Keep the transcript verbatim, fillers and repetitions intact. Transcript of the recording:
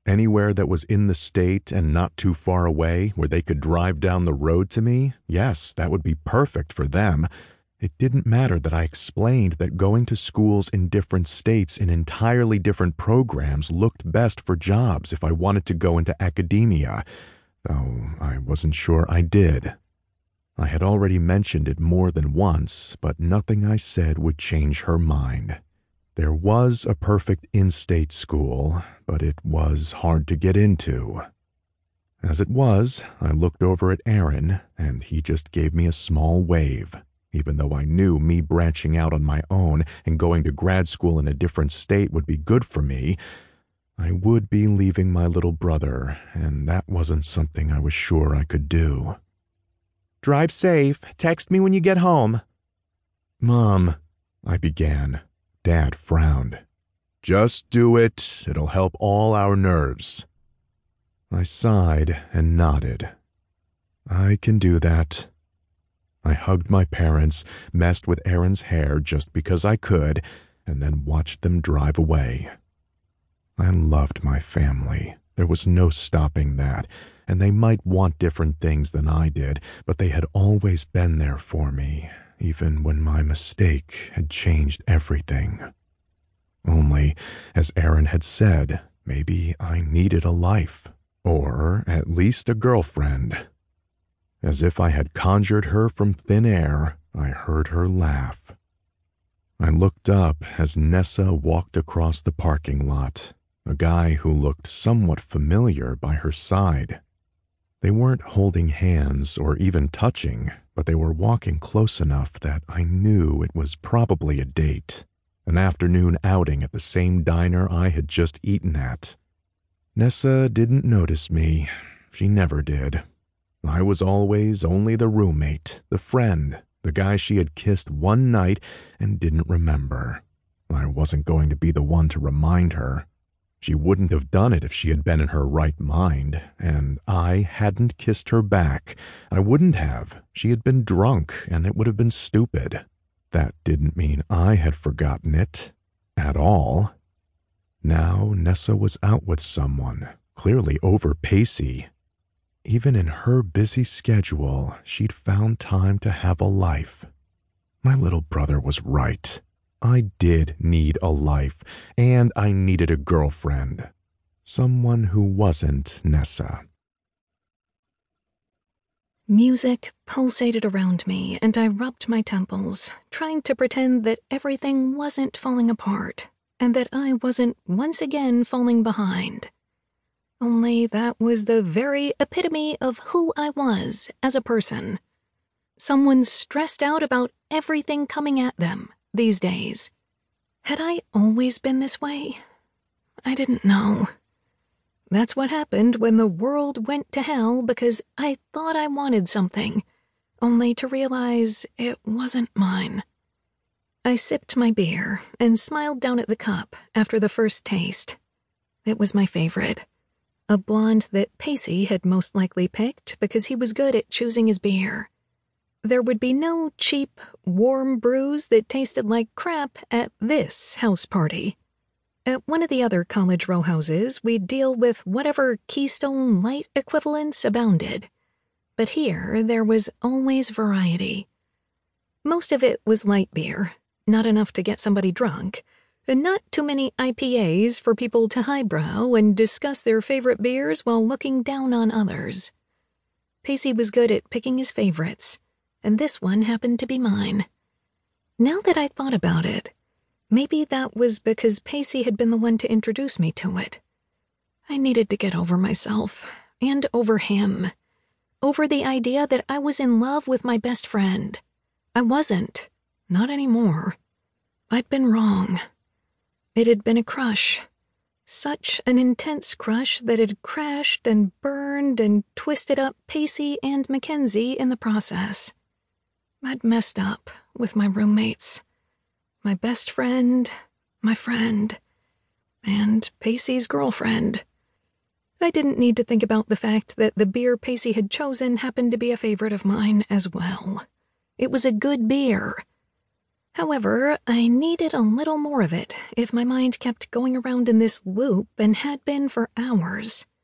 Anywhere that was in the state and not too far away where they could drive down the road to me, yes, that would be perfect for them. It didn't matter that I explained that going to schools in different states in entirely different programs looked best for jobs if I wanted to go into academia, though I wasn't sure I did. I had already mentioned it more than once, but nothing I said would change her mind. There was a perfect in-state school, but it was hard to get into. As it was, I looked over at Aaron, and he just gave me a small wave. Even though I knew me branching out on my own and going to grad school in a different state would be good for me, I would be leaving my little brother, and that wasn't something I was sure I could do. "Drive safe. Text me when you get home." "Mom," I began. Dad frowned. "Just do it. It'll help all our nerves." I sighed and nodded. "I can do that." I hugged my parents, messed with Aaron's hair just because I could, and then watched them drive away. I loved my family. There was no stopping that, and they might want different things than I did, but they had always been there for me, even when my mistake had changed everything. Only, as Aaron had said, maybe I needed a life, or at least a girlfriend. As if I had conjured her from thin air, I heard her laugh. I looked up as Nessa walked across the parking lot, a guy who looked somewhat familiar by her side. They weren't holding hands or even touching, but they were walking close enough that I knew it was probably a date, an afternoon outing at the same diner I had just eaten at. Nessa didn't notice me. She never did. I was always only the roommate, the friend, the guy she had kissed one night and didn't remember. I wasn't going to be the one to remind her. She wouldn't have done it if she had been in her right mind, and I hadn't kissed her back. I wouldn't have. She had been drunk, and it would have been stupid. That didn't mean I had forgotten it. At all. Now Nessa was out with someone, clearly over Pacey. Even in her busy schedule, she'd found time to have a life. My little brother was right. I did need a life, and I needed a girlfriend. Someone who wasn't Nessa. Music pulsated around me, and I rubbed my temples, trying to pretend that everything wasn't falling apart, and that I wasn't once again falling behind. Only that was the very epitome of who I was as a person. Someone stressed out about everything coming at them these days. Had I always been this way? I didn't know. That's what happened when the world went to hell because I thought I wanted something, only to realize it wasn't mine. I sipped my beer and smiled down at the cup after the first taste. It was my favorite. A blonde that Pacey had most likely picked because he was good at choosing his beer. There would be no cheap, warm brews that tasted like crap at this house party. At one of the other college row houses, we'd deal with whatever Keystone Light equivalents abounded. But here, there was always variety. Most of it was light beer, not enough to get somebody drunk, and not too many I P As for people to highbrow and discuss their favorite beers while looking down on others. Pacey was good at picking his favorites, and this one happened to be mine. Now that I thought about it, maybe that was because Pacey had been the one to introduce me to it. I needed to get over myself, and over him. Over the idea that I was in love with my best friend. I wasn't. Not anymore. I'd been wrong. It had been a crush. Such an intense crush that had crashed and burned and twisted up Pacey and Mackenzie in the process. I'd messed up with my roommates. My best friend, my friend, and Pacey's girlfriend. I didn't need to think about the fact that the beer Pacey had chosen happened to be a favorite of mine as well. It was a good beer. However, I needed a little more of it if my mind kept going around in this loop and had been for hours.